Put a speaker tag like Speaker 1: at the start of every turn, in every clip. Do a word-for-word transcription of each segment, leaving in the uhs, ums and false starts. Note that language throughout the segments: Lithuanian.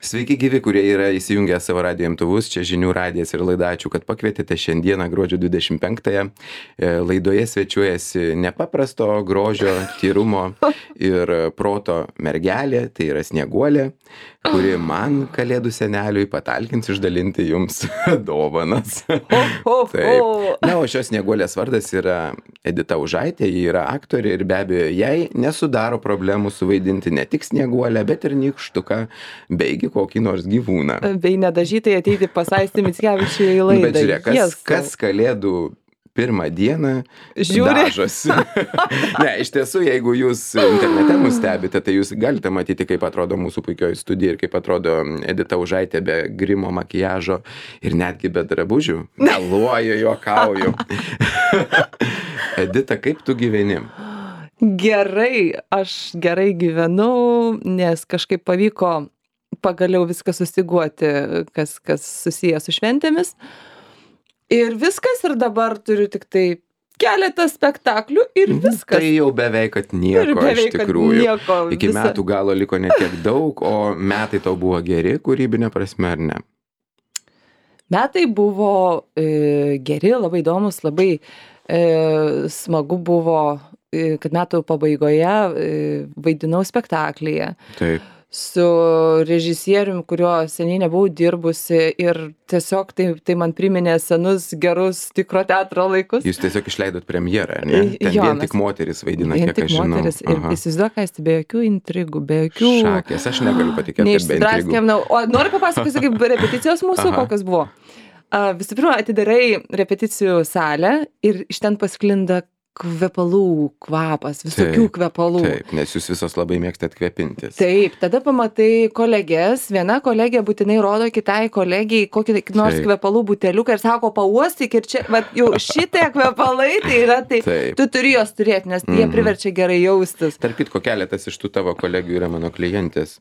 Speaker 1: Sveiki gyvi, kurie yra įsijungę savo radijo imtuvus, čia Žinių radijas ir laida Ačiū, kad pakvietėte šiandieną gruodžio dvidešimt penktąją. Laidoje svečiuojasi nepaprasto grožio, tyrumo ir proto mergelė, tai yra Snieguolė, kuri man, kalėdų seneliui, patalkins išdalinti jums dovanas. Taip. Na, o šios Snieguolės vardas yra Edita Užaitė, ji yra aktorė ir be abejo jai nesudaro problemų suvaidinti ne tik Snieguolę, bet ir nykštuką, beigi kokį nors gyvūną.
Speaker 2: Bei nedažytai ateiti pas Aistį Mickevičių į laidą.
Speaker 1: Bet žiūrėk, kas, yes. kas kalėdų pirmą dieną
Speaker 2: Žiūri.
Speaker 1: dažosi. Ne, iš tiesų, jeigu jūs internete mus stebite, tai jūs galite matyti, kaip atrodo mūsų puikioji studija ir kaip atrodo Edita Užaitė be grimo, makiažo ir netgi be drabužių. Meluoju, juokauju. Edita, kaip tu gyveni?
Speaker 2: Gerai, aš gerai gyvenau, nes kažkaip pavyko pagaliau viską susiguoti, kas, kas susiję su šventėmis. Ir viskas, ir dabar turiu tik tai keletą spektaklių ir viskas.
Speaker 1: Tai jau beveik, kad nieko
Speaker 2: beveik,
Speaker 1: iš tikrųjų.
Speaker 2: Nieko,
Speaker 1: Iki
Speaker 2: visa...
Speaker 1: metų galo liko ne tiek daug, o metai tau buvo geri kūrybinė prasme, ar ne?
Speaker 2: Metai buvo e, geri, labai įdomus, labai e, smagu buvo, e, kad metų pabaigoje e, vaidinau spektaklyje.
Speaker 1: Taip.
Speaker 2: Su režisierium, kurio seniai nebuvau dirbusi ir tiesiog tai, tai man priminė senus gerus tikro teatro laikus.
Speaker 1: Jūs tiesiog išleidot premjerą, ne? Ten
Speaker 2: Jo,
Speaker 1: vien
Speaker 2: mes-
Speaker 1: tik moteris vaidina,
Speaker 2: Vien
Speaker 1: kiek
Speaker 2: tik
Speaker 1: aš žinau.
Speaker 2: moteris. Ir
Speaker 1: Aha.
Speaker 2: įsivaizduok, Aisti, be jokių intrigų, be jokių...
Speaker 1: Šakės, aš negaliu patikėti, kad be intrigų.
Speaker 2: Neišsidraskėm. na, O noriu papasakoti, kaip repeticijos mūsų,
Speaker 1: Aha.
Speaker 2: kokios buvo. A, Visų pirma, atidarai repeticijų salę ir iš ten pasklinda kvepalų kvapas, visokių
Speaker 1: Taip,
Speaker 2: kvepalų.
Speaker 1: Taip, nes jūs visos labai mėgstat kvepintis.
Speaker 2: Taip, tada pamatai kolegės, viena kolegė būtinai rodo kitai kolegijai kokį nors
Speaker 1: Taip.
Speaker 2: kvepalų buteliuką ir sako, pauostyk ir čia, va, jau šitie kvepalai, tai yra, tai
Speaker 1: Taip.
Speaker 2: tu turi juos turėti, nes jie
Speaker 1: Mhm.
Speaker 2: priverčia gerai jaustis.
Speaker 1: Tarp kitko, keletas iš tų tavo kolegių yra mano klientės.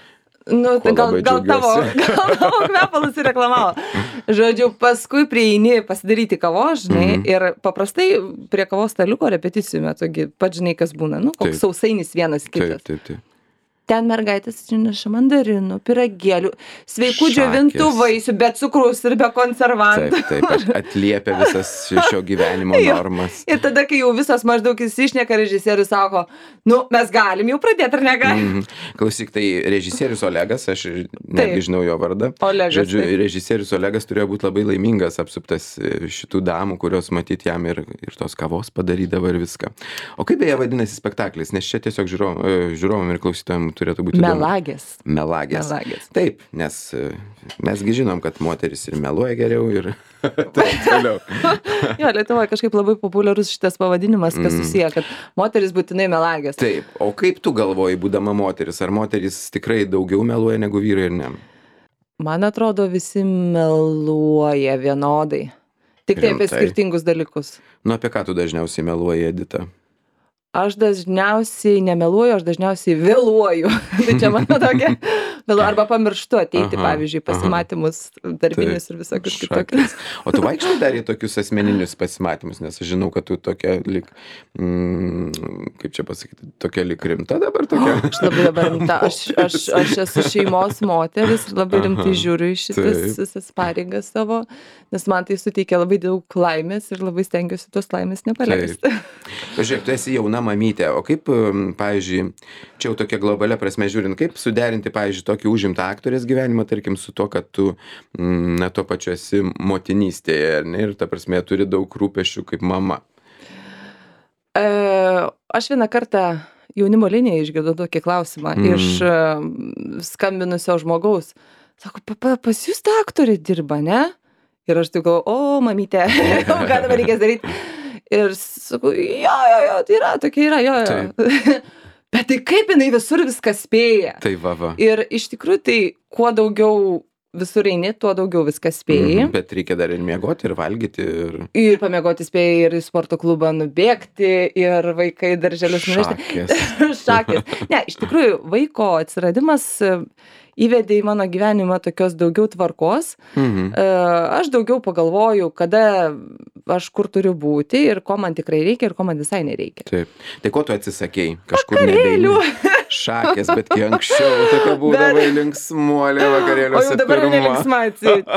Speaker 2: Nu,
Speaker 1: Kuo
Speaker 2: gal,
Speaker 1: labai
Speaker 2: gal tavo,
Speaker 1: džiaugiuosi.
Speaker 2: gal tavo kvepalus ir reklamavo. Žodžiu, paskui prieini pasidaryti kavos, žinai,
Speaker 1: Mhm.
Speaker 2: ir paprastai prie kavos staliuko repeticijų metu, gi pats žinai, kas būna, nu, koks
Speaker 1: Taip.
Speaker 2: sausainis vienas kitas.
Speaker 1: Taip, taip, taip.
Speaker 2: Ten mergaitės neša mandarinų, piragėlių, sveikų
Speaker 1: Šakės.
Speaker 2: džiovintų vaisių, be cukraus ir be konservantų.
Speaker 1: Taip, taip, at- atliepia visas šio gyvenimo
Speaker 2: Jo.
Speaker 1: normas.
Speaker 2: Ir tada, kai jau visas maždaug įsišneka, režisierius sako, nu, mes galim jau pradėti, ar negalim?
Speaker 1: Mhm. Klausyk, tai režisierius Olegas, aš netgi
Speaker 2: Taip.
Speaker 1: žinau jo vardą.
Speaker 2: Olegas,
Speaker 1: Žodžiu,
Speaker 2: taip.
Speaker 1: režisierius Olegas turėjo būti labai laimingas, apsuptas e, šitų damų, kurios matyti jam ir, ir tos kavos padarydavo ir viską. O kaip beje vadinasi spektaklis, nes čia tiesiog žiūrovom, e, žiūrovom ir klausytojams turėtų būti įdomu.
Speaker 2: Melagės.
Speaker 1: Melagės.
Speaker 2: Melagės.
Speaker 1: Taip, nes e, mesgi žinom, kad moteris ir meluoja geriau ir taip toliau.
Speaker 2: Jo, Lietuvoje kažkaip labai populiarus šitas pavadinimas, kas
Speaker 1: Mm.
Speaker 2: susiję, kad moteris būtinai melagės.
Speaker 1: Taip, o kaip tu galvoji, būdama moteris, ar moteris tikrai daugiau meluoja negu vyrai ir ne?
Speaker 2: Man atrodo, visi meluoja vienodai. Tik tai apie
Speaker 1: Rimtai?
Speaker 2: skirtingus dalykus.
Speaker 1: Nu, apie ką tu dažniausiai meluoji, Edita?
Speaker 2: Aš dažniausiai nemeluoju, aš dažniausiai vėluoju. Tai čia mano tokia, vėluoju, arba pamirštu ateiti,
Speaker 1: Aha,
Speaker 2: pavyzdžiui, pasimatymus darbinius ir visokius kitokius.
Speaker 1: O tu vaikštai dar į tokius asmeninius pasimatymus, nes aš žinau, kad tu tokia lik, mm, kaip čia pasakyti, tokia lik rimta dabar tokia.
Speaker 2: Aš labai dabar rimta, aš, aš, aš esu šeimos moteris ir labai rimtai
Speaker 1: Aha,
Speaker 2: žiūriu į šitas
Speaker 1: taip.
Speaker 2: visas pareigas savo, nes man tai suteikia labai daug laimės ir labai stengiuosi tos laimės nepaleisti.
Speaker 1: Žiūrėk, tu esi jauna mamytė, o kaip, um, pavyzdžiui, čia jau tokia globalia prasme žiūrint, kaip suderinti, pavyzdžiui, tokį užimtą aktorės gyvenimą, tarkim, su to, kad tu, mm, na, tuo pačiu esi motinystėje, ar ne, ir ta prasme turi daug rūpesčių kaip mama.
Speaker 2: E, aš vieną kartą jaunimo liniją išgirdau tokį klausimą
Speaker 1: Mm.
Speaker 2: iš e, skambinusio žmogaus. Sako, pa, pa, pas jūs ta aktorė dirba, ne? Ir aš tik galvoju, o, mamytė, ką dabar reikės daryti? Ir sakau, jo, jo, jo, tai yra, tokia yra, jo, jo. Bet tai kaip jinai visur viską spėja?
Speaker 1: Tai va, va.
Speaker 2: Ir iš tikrųjų tai kuo daugiau visur eini, tuo daugiau viską spėji.
Speaker 1: Mhm, bet reikia dar ir miegoti, ir valgyti, ir...
Speaker 2: Ir pamiegoti spėjai, ir į sporto klubą nubėgti, ir vaikai darželius nuvežti.
Speaker 1: Šakės.
Speaker 2: Šakės. Ne, iš tikrųjų, vaiko atsiradimas e, įvedė į mano gyvenimą tokios daugiau tvarkos.
Speaker 1: Mhm.
Speaker 2: E, Aš daugiau pagalvoju, kada aš kur turiu būti ir ko man tikrai reikia ir ko man visai nereikia.
Speaker 1: Taip. Tai ko tu atsisakei? Kažkur
Speaker 2: Vakarėlių.
Speaker 1: nebeini? šakės, bet kiek anksčiau tokia būdavai linksmuolė vakarėliuose.
Speaker 2: O jau dabar jau nelinksma atseit.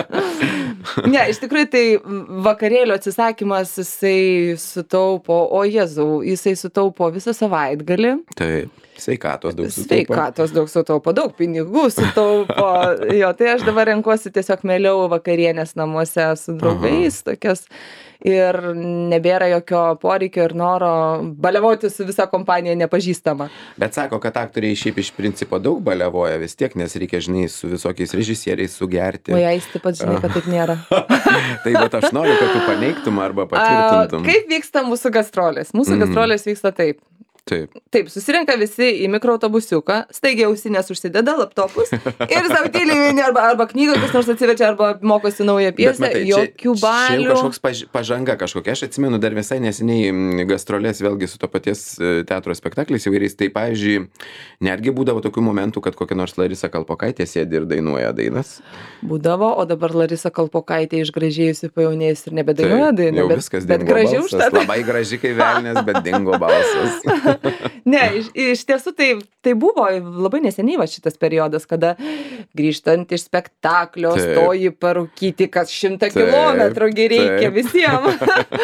Speaker 2: Ne, iš tikrųjų tai vakarėlio atsisakymas jisai sutaupo, o Jėzau, jisai sutaupo visą savaitgalį.
Speaker 1: Taip, sveikatos daug sutaupo.
Speaker 2: Sveikatos daug sutaupo, daug pinigų sutaupo. Jo, tai aš dabar renkuosi tiesiog mieliau vakarienės namuose su draugais, Aha. tokias. Ir nebėra jokio poreikio ir noro baliavoti su visa kompanija nepažįstama.
Speaker 1: Bet sako, kad aktoriai šiaip iš principo daug baliavoja vis tiek, nes reikia, žinai, su visokiais režisieriais sugerti.
Speaker 2: O jais taip pat žinai, kad taip nėra.
Speaker 1: Tai bet aš noriu, kad tu paneigtum arba patvirtintum.
Speaker 2: A, kaip vyksta mūsų gastrolės? Mūsų mm. gastrolės vyksta taip.
Speaker 1: Taip.
Speaker 2: Taip, susirenka visi į mikroautobusiuką, staigiai ausinės užsideda, laptopus ir savo tyliai vieni arba, arba knygą, kas nors atsiverčia, arba mokosi naują pjesę, matai, jokių balių.
Speaker 1: Čia kažkoks paž pažanga kažkokia. Aš atsimenu dar visai neseniai gastrolės vėlgi su to paties teatro spektakliais įvairiais. Tai, pavyzdžiui, netgi būdavo tokių momentų, kad kokia nors Larisa Kalpokaitė sėdi ir dainuoja dainas.
Speaker 2: Būdavo, o dabar Larisa Kalpokaitė išgražėjusi pajaunėjus ir nebedainuoja dainą.
Speaker 1: Jau viskas dingo balsas. Užtat. Labai graži kaip velnės, bet dingo balsas.
Speaker 2: Ne, iš, iš tiesų tai, tai buvo labai neseniai va šitas periodas, kada grįžtant iš spektaklio taip. Stoji parūkyti, kas šimtą kilometrų reikia visiems.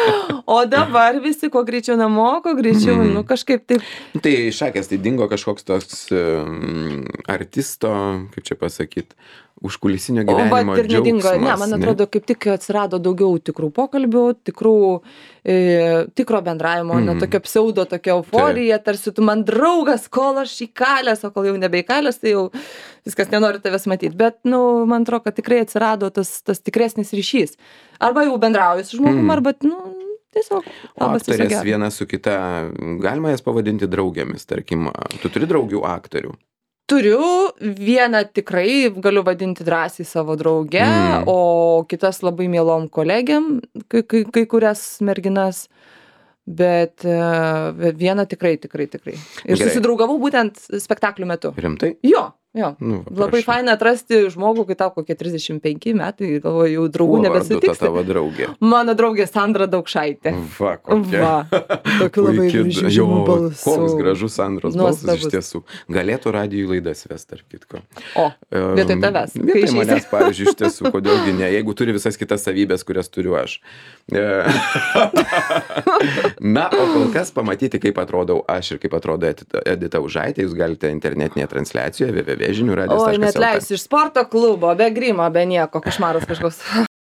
Speaker 2: O dabar visi kuo greičiau namo, kuo greičiau, mm. nu kažkaip taip.
Speaker 1: Tai šakės, tai dingo kažkoks toks um, artisto, kaip čia pasakyti, užkulisinio gyvenimo
Speaker 2: o, džiaugsmas. Nedingo. Ne, man atrodo, ne? Kaip tik atsirado daugiau tikrų pokalbių, tikrų, e, tikro bendravimo, mm. ne tokio pseudo, tokia euforija, tai. Tarsi tu man draugas, kol aš įkalęs, o kol jau nebeįkalęs, tai jau viskas nenori tavęs matyti. Bet, nu, man atrodo, kad tikrai atsirado tas, tas tikresnis ryšys. Arba jau bendrauji su žmogum, mm. arba, nu, tiesiog.
Speaker 1: O aktorės viena su kita, galima jas pavadinti draugėmis, tarkim, tu turi draugių aktorių?
Speaker 2: Turiu, vieną tikrai galiu vadinti drąsiai savo draugę, mm. o kitas labai mielom kolegėm, kai, kai, kai kurias merginas, bet uh, vieną tikrai, tikrai, tikrai. Ir Gerai. Susidraugavau būtent spektaklių metu.
Speaker 1: Rimtai?
Speaker 2: Jo. Jo,
Speaker 1: nu,
Speaker 2: labai faina atrasti žmogų, kai tau kokie trisdešimt penki metai, galvoju, jau draugų nebesutiksi.
Speaker 1: Ta tavo draugė?
Speaker 2: Mano draugė Sandra Daukšaitė.
Speaker 1: Va, kokia.
Speaker 2: Va, tokiu labai žymiu balsu.
Speaker 1: Koks gražus Sandros balsas iš tiesų. Galėtų radijų laidas vest, tarp kitko.
Speaker 2: O, vietoj tavęs.
Speaker 1: Um, vietoj manęs, pavyzdžiui, iš tiesų, kodėlgi ne, jeigu turi visas kitas savybės, kurias turiu aš. Na, o kol kas pamatyti, kaip atrodau aš ir kaip atrodo Edita Užaitė, jūs galite internetinėje transliacijoje www taškas žinių radijas taškas lt.
Speaker 2: Oi, net leisiu iš sporto klubo, be grimo, be nieko, košmaras kažkoks.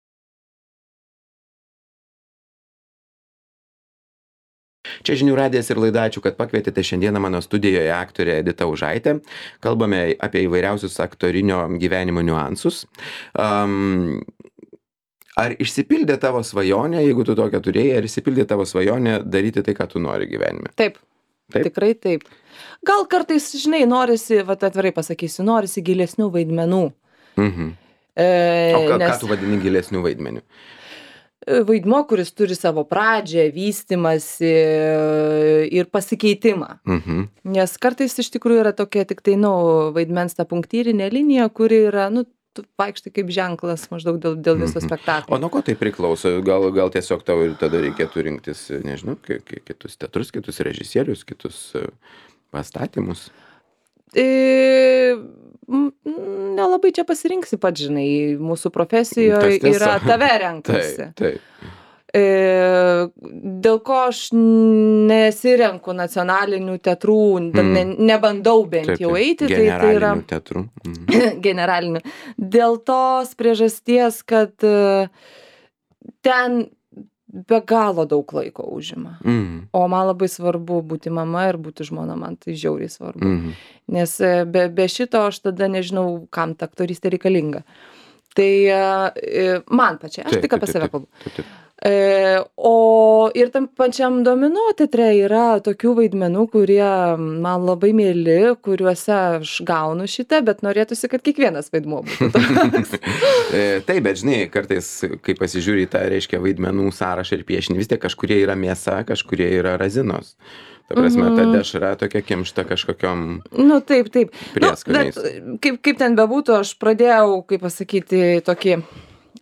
Speaker 1: Čia Žinių radijas ir laida, ačiū, kad pakvietėte šiandieną mano studijoje aktorę Editą Užaitę. Kalbame apie įvairiausius aktorinio gyvenimo niuansus. Um, ar išsipildė tavo svajonė, jeigu tu tokią turėjai, ar išsipildė tavo svajonė daryti tai, ką tu nori gyvenime?
Speaker 2: Taip. Taip? Tikrai taip. Gal kartais, žinai, norisi, va, atvirai pasakysiu, norisi gilesnių vaidmenų.
Speaker 1: Mhm.
Speaker 2: E,
Speaker 1: o ką,
Speaker 2: nes...
Speaker 1: ką tu vadini gilesnių vaidmenių?
Speaker 2: Vaidmuo, kuris turi savo pradžią, vystymąsi ir pasikeitimą.
Speaker 1: Mhm.
Speaker 2: Nes kartais iš tikrųjų yra tokia tik tai, nu, vaidmens ta punktyrinė linija, kuri yra, nu, tu vaikštai kaip ženklas maždaug dėl, dėl viso spektaklio.
Speaker 1: O nuo ko tai priklauso? Gal, gal tiesiog tau ir tada reikėtų rinktis, nežinau, kitus teatrus, kitus režisierius, kitus pastatymus?
Speaker 2: E, nelabai čia pasirinksi pats, žinai, mūsų profesijoje yra tave renkasi.
Speaker 1: Taip, taip.
Speaker 2: E, dėl ko aš nesirenku nacionalinių teatrų, mm. ne, nebandau bent taip, jau eiti, tai, tai yra
Speaker 1: teatrų. Mm.
Speaker 2: generalinių. Dėl tos priežasties, kad ten be galo daug laiko užima.
Speaker 1: Mm.
Speaker 2: O man labai svarbu būti mama ir būti žmona, man tai žiauriai svarbu.
Speaker 1: Mm.
Speaker 2: Nes be, be šito aš tada nežinau, kam ta aktorystė reikalinga. Tai man pačiai, aš
Speaker 1: taip,
Speaker 2: tik apie
Speaker 1: taip,
Speaker 2: save
Speaker 1: taip,
Speaker 2: kalbu.
Speaker 1: taip, taip.
Speaker 2: E, o ir tam pačiam Domino teatre yra tokių vaidmenų, kurie man labai mėly, kuriuose aš gaunu šitą, bet norėtųsi, kad kiekvienas vaidmuo būtų toks.
Speaker 1: Taip, bet žinai, kartais, kai pasižiūri į tą, reiškia, vaidmenų sąrašą ir piešinį, vis tiek kažkurie yra mėsa, kažkurie yra razinos. Ta prasme, ta dešra tokia kimšta kažkokiom
Speaker 2: nu, taip, taip.
Speaker 1: prieskoniais.
Speaker 2: Nu, kaip, kaip ten bebūtų, aš pradėjau, kaip pasakyti, tokį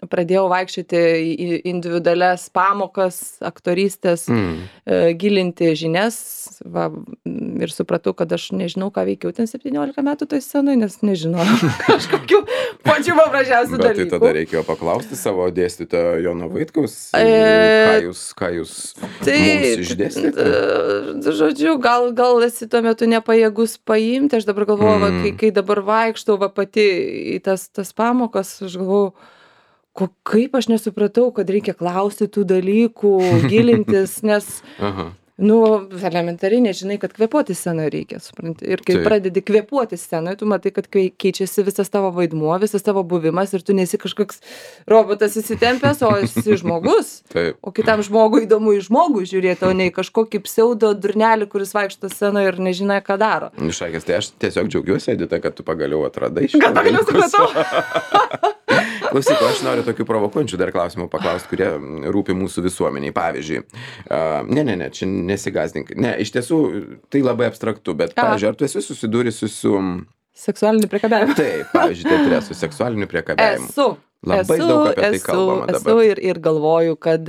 Speaker 2: pradėjau vaikščioti į individualias pamokas, aktorystės, mm. gilinti žinias, va, ir supratau, kad aš nežinau, ką veikiau ten septyniolika metų toj scenai, nes nežinau kažkokių pačių paprasčiausių dalykų.
Speaker 1: Bet tai tada reikėjo paklausti savo dėstytojo Jono Vaitkaus, e... ką jūs, ką jūs tai, mums išdėstėte?
Speaker 2: Žodžiu, gal, gal esi tuo metu nepajėgus paimti, aš dabar galvoju, mm. va, kai, kai dabar vaikštau va, pati į tas, tas pamokas, aš galvoju, Ko, kaip aš nesupratau, kad reikia klausti tų dalykų, gilintis, nes, Aha. nu, elementariai nežinai, kad kvėpuoti scenoje reikia, supranti. Ir kai Taip. Pradedi kvėpuoti scenoje, tu matai, kad keičiasi visas tavo vaidmuo, visas tavo buvimas ir tu nesi kažkoks robotas įsitempęs, o esi žmogus.
Speaker 1: Taip.
Speaker 2: O kitam žmogui įdomu į žmogų žiūrėti, o ne į kažkokį pseudo durnelį, kuris vaikšto scenoje ir nežinai, ką daro.
Speaker 1: Šakės, tai aš tiesiog džiaugiuosi, Edita, kad tu pagaliau atradai
Speaker 2: šitą. Kad pagaliau supratau.
Speaker 1: Klausyk, aš noriu tokių provokuojančių dar klausimų paklausti, kurie rūpi mūsų visuomeniai. Pavyzdžiui, uh, ne, ne, ne, čia nesigazdink. Ne, iš tiesų, tai labai abstraktu, bet, A. pavyzdžiui, ar tu esi susidūrusi su...
Speaker 2: Seksualiniu priekabiavimu.
Speaker 1: Taip, pavyzdžiui, teatre su seksualiniu priekabiavimu.
Speaker 2: Esu.
Speaker 1: Labai
Speaker 2: esu,
Speaker 1: daug apie tai
Speaker 2: esu,
Speaker 1: kalbama dabar.
Speaker 2: Esu ir, ir galvoju, kad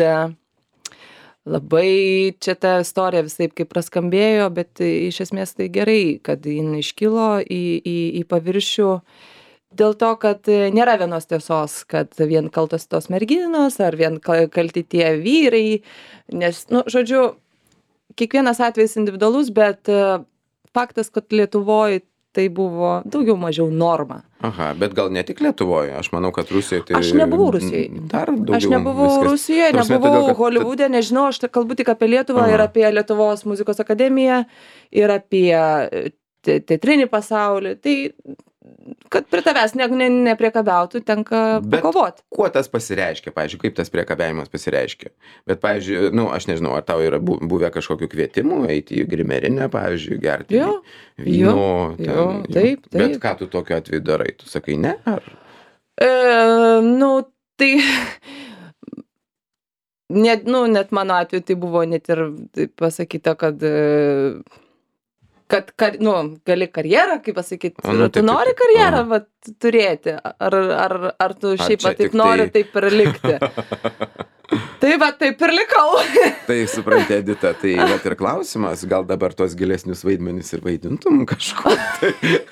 Speaker 2: labai čia ta istorija visaip kaip praskambėjo, bet iš esmės tai gerai, kad jin iškilo į, į, į paviršių. Dėl to, kad nėra vienos tiesos, kad vien kaltos tos merginos, ar vien kalti tie vyrai, nes, nu, žodžiu, kiekvienas atvejis individualus, bet faktas, kad Lietuvoje tai buvo daugiau mažiau norma.
Speaker 1: Aha, bet gal ne tik Lietuvoje, aš manau, kad Rusijoje tai...
Speaker 2: Aš nebuvau Rusijoje.
Speaker 1: Dar daugiau.
Speaker 2: Aš nebuvau viskas... Rusijoje, nebuvau todėl, kad... Holivude, nežinau, aš kalbu tik apie Lietuvą Aha. ir apie Lietuvos muzikos akademiją, ir apie teatrinį pasaulį. Tai kad prie tavęs ne, ne, nepriekabiautų, tenka pakovoti.
Speaker 1: Kuo tas pasireiškia, pavyzdžiui, kaip tas priekabiavimas pasireiškia? Bet, pavyzdžiui, nu, aš nežinau, ar tau yra buvę kažkokių kvietimų eiti į grimerinę, pavyzdžiui, gerti
Speaker 2: jo,
Speaker 1: vyno.
Speaker 2: Jo,
Speaker 1: ten,
Speaker 2: jo, taip, taip.
Speaker 1: Bet ką tu tokiu atveju darai? Tu sakai, ne? Ar...
Speaker 2: E, nu, tai... Net, nu, net mano atveju tai buvo net ir pasakyta, kad... kad, kar, nu, gali karjerą, kaip pasakyti, nu, tu taip, nori karjerą taip, vat, turėti, ar, ar, ar tu šiaip ar taip nori tai... taip ir likti. Tai va, taip ir likau.
Speaker 1: Tai supranti, Edita, tai va ir klausimas, gal dabar tos gilesnius vaidmenis ir vaidintum kažko. Tai...